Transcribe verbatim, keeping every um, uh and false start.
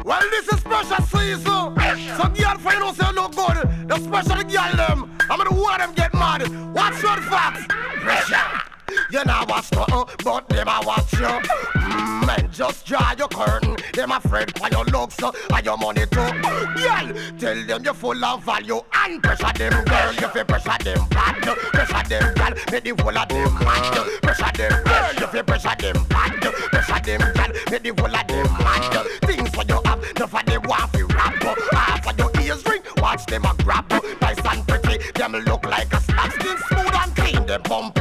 Well, this is special season. So girl for you know say you look good. The special girl them. I'm gonna want them get mad. What's your facts? Pressure. You know what's nothing, but them a watch you. Mm, man, just draw your curtain. Them afraid for your looks uh, and your money too. Girl, tell them you're full of value and pressure them, girl. You feel pressure them bad, pressure them, girl. Make the whole of them mad. Pressure them, girl. You feel pressure them bad, pressure them, girl. Make the whole of them mad. Things for you have, enough of them want to rap. Half of your ears ring, watch them a grab. Nice and pretty, them look like a snack. Skin smooth and clean, them bump.